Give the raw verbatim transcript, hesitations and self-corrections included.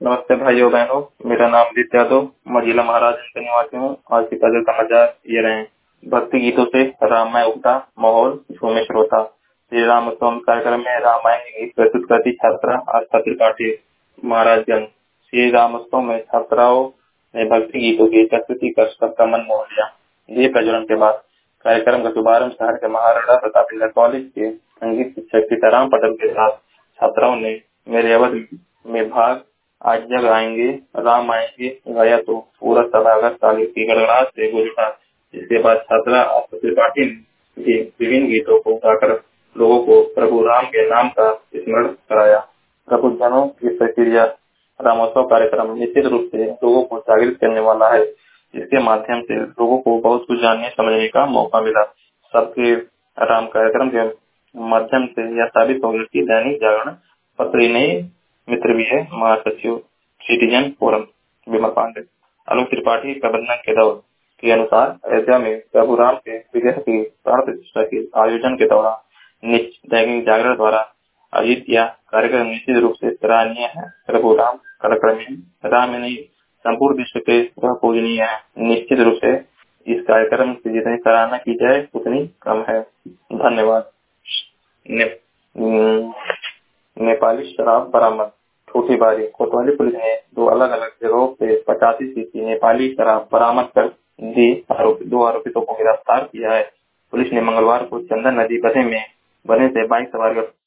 नमस्ते भाइयों बहनों, मेरा नाम आदित्य यादव, मैं जिला महाराजगंज का निवासी हूँ। आज की ताजा समाचार ये रहे। भक्ति गीतों से राममय उठा माहौल, झूमे श्रोता। श्री राम उत्सव कार्यक्रम में रामायण के गीत प्रस्तुत करती छात्रा आस्था त्रिपाठी, महाराजगंज। श्री राम उत्सव में छात्राओं ने भक्ति गीतों की प्रस्तुति कर सबका मन मोह लिया। दीप प्रज्वलन के बाद कार्यक्रम का शुभारंभ शहर के महाराणा प्रताप इंटर कॉलेज के संगीत शिक्षक सीताराम पटेल के साथ छात्राओं ने मेरे अवध में भाग आज जग आएंगे राम आएंगे गाया तो पूरा सभागार ताली की गड़गड़ाहट से गूंज उठा। इसके बाद छात्रा आस्था त्रिपाठी ने भी विभिन्न गीतों को गाकर लोगों को प्रभु राम के नाम का स्मरण कराया। प्रभु जनों की प्रक्रिया रामोत्सव कार्यक्रम निश्चित रूप से लोगों को जागृत करने वाला है। इसके माध्यम से लोगों को बहुत कुछ जानने समझने का मौका मिला। सबके राम कार्यक्रम के माध्यम से यह साबित हो गया कि दैनिक जागरण पत्र नई मित्र भी है। महासचिव सिटीजन फोरम विमल पांडे। आलोक त्रिपाठी प्रबंधन के दौर के अनुसार अयोध्या में प्रभु राम के विग्रह की प्राण प्रतिष्ठा के आयोजन के दौरान दैनिक जागरण द्वारा आयोजित किया कार्यक्रम निश्चित रूप से सराहनीय है। प्रभु राम कार्यक्रम में राम में नहीं संपूर्ण विश्व के वह पूजनीय है। निश्चित रूप से इस कार्यक्रम की जितनी सराहना की जाए उतनी कम है। धन्यवाद। ने, नेपाली शराब बरामद। छोटी बारी कोतवाली पुलिस ने दो अलग अलग जगहों से पचासी शीशी नेपाली शराब बरामद कर दी। आरोपी दो आरोपितों को गिरफ्तार किया है। पुलिस ने मंगलवार को चंदन नदी बसे में बने से बाइक सवार